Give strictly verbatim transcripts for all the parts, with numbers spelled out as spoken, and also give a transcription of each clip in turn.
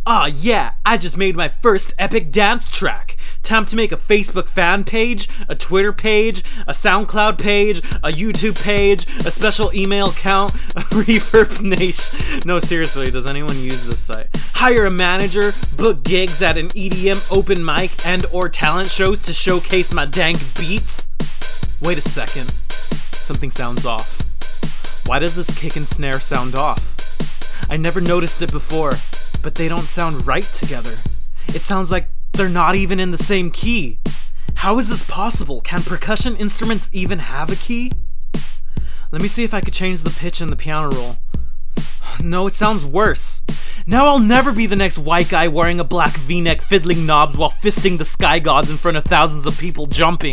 Aw yeah, I just made my first epic dance track. Time to make a Facebook fan page, a Twitter page, a SoundCloud page, a YouTube page, a special email account, a Reverb Nation. No, seriously, does anyone use this site? Hire a manager, book gigs at an E D M open mic and or talent shows to showcase my dank beats. Wait a second, something sounds off. Why does this kick and snare sound off? I never noticed it before, but they don't sound right together. It sounds like they're not even in the same key. How is this possible? Can percussion instruments even have a key? Let me see if I could change the pitch in the piano roll. No, it sounds worse. Now I'll never be the next white guy wearing a black V-neck fiddling knobs while fisting the sky gods in front of thousands of people jumping.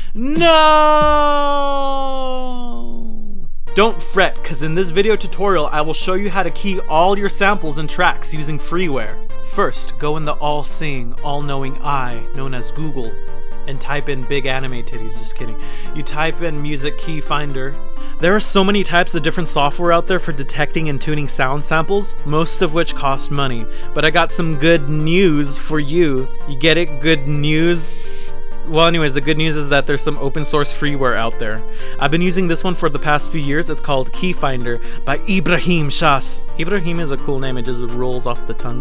No! Don't fret, cause in this video tutorial I will show you how to key all your samples and tracks using freeware. First, go in the all-seeing, all-knowing eye, known as Google, and type in big anime titties, just kidding. You type in Music Key Finder. There are so many types of different software out there for detecting and tuning sound samples, most of which cost money. But I got some good news for you. You get it? Good news? Well, anyways, the good news is that there's some open source freeware out there. I've been using this one for the past few years. It's called Key Finder by Ibrahim Shas. Ibrahim is a cool name. It just rolls off the tongue.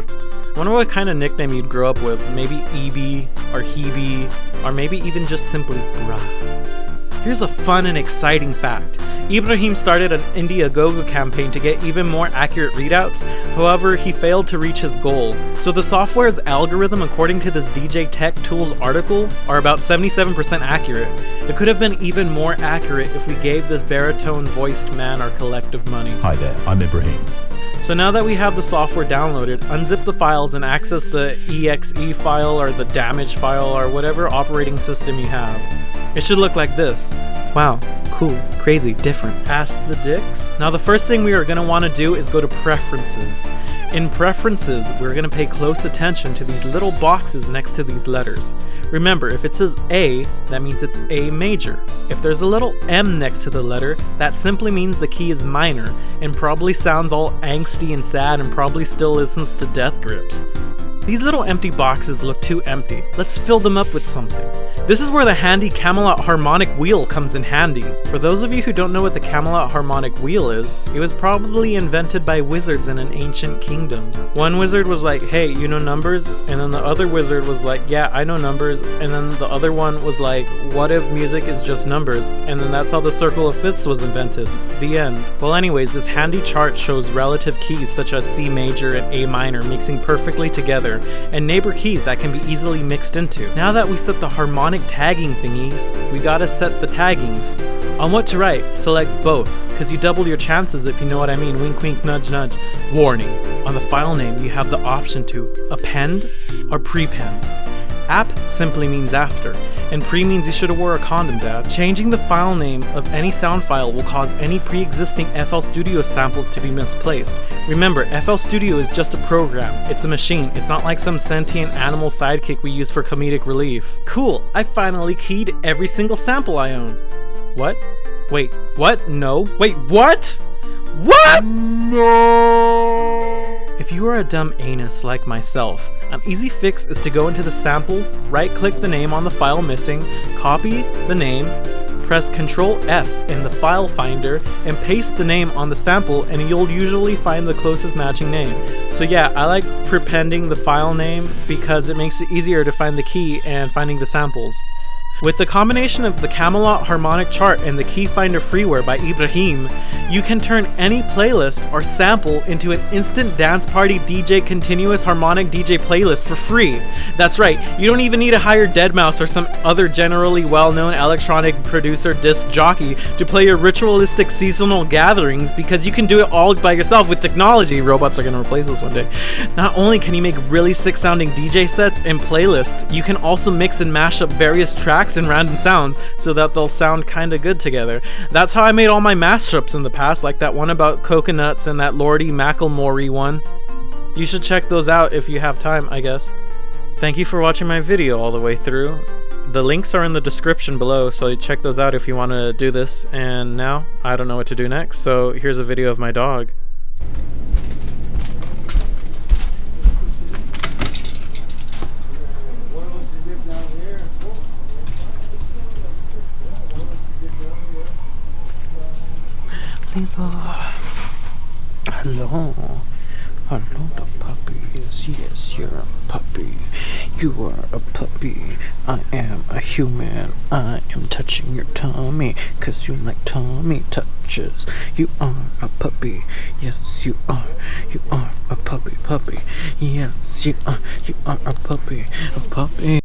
I wonder what kind of nickname you'd grow up with. Maybe E B or Hebe, or maybe even just simply Bruh. Here's a fun and exciting fact. Ibrahim started an Indiegogo campaign to get even more accurate readouts. However, he failed to reach his goal. So the software's algorithm, according to this D J Tech Tools article, are about seventy-seven percent accurate. It could have been even more accurate if we gave this baritone-voiced man our collective money. Hi there, I'm Ibrahim. So now that we have the software downloaded, unzip the files and access the E X E file or the damage file or whatever operating system you have. It should look like this. Wow, cool, crazy, different. Ask the dicks. Now the first thing we are going to want to do is go to Preferences. In Preferences, we're going to pay close attention to these little boxes next to these letters. Remember, if it says A, that means it's A major. If there's a little M next to the letter, that simply means the key is minor, and probably sounds all angsty and sad and probably still listens to Death Grips. These little empty boxes look too empty. Let's fill them up with something. This is where the handy Camelot harmonic wheel comes in handy. For those of you who don't know what the Camelot harmonic wheel is, it was probably invented by wizards in an ancient kingdom. One wizard was like, hey, you know numbers? And then the other wizard was like, yeah, I know numbers. And then the other one was like, what if music is just numbers? And then that's how the circle of fifths was invented. The end. Well, anyways, this handy chart shows relative keys such as C major and A minor mixing perfectly together, and neighbor keys that can be easily mixed into. Now that we set the harmonic tagging thingies, we gotta set the taggings. On what to write, select both, cause you double your chances if you know what I mean. Wink wink nudge nudge. Warning, on the file name you have the option to append or prepend. App simply means after, and pre means you should have wore a condom, dad. Changing the file name of any sound file will cause any pre-existing F L Studio samples to be misplaced. Remember, F L Studio is just a program. It's a machine. It's not like some sentient animal sidekick we use for comedic relief. Cool, I finally keyed every single sample I own. What? Wait, what? No. Wait, what? What? No! If you are a dumb anus like myself, an easy fix is to go into the sample, right-click the name on the file missing, copy the name, press control F in the file finder, and paste the name on the sample, and you'll usually find the closest matching name. So yeah, I like prepending the file name because it makes it easier to find the key and finding the samples. With the combination of the Camelot harmonic chart and the Key Finder freeware by Ibrahim, you can turn any playlist or sample into an instant dance party D J continuous harmonic D J playlist for free. That's right, you don't even need to hire deadmau five or some other generally well-known electronic producer disc jockey to play your ritualistic seasonal gatherings, because you can do it all by yourself with technology. Robots are going to replace us one day. Not only can you make really sick sounding D J sets and playlists, you can also mix and mash up various tracks and random sounds so that they'll sound kinda good together. That's how I made all my mashups in the past, like that one about coconuts and that Lordy Macklemore one. You should check those out if you have time, I guess. Thank you for watching my video all the way through. The links are in the description below, so check those out if you want to do this. And now, I don't know what to do next, so here's a video of my dog. Hello. Hello. Hello, the puppies. Yes, you're a puppy. You are a puppy. I am a human. I am touching your tummy, cause you like tummy touches. You are a puppy. Yes, you are. You are a puppy, puppy. Yes, you are. You are a puppy. A puppy.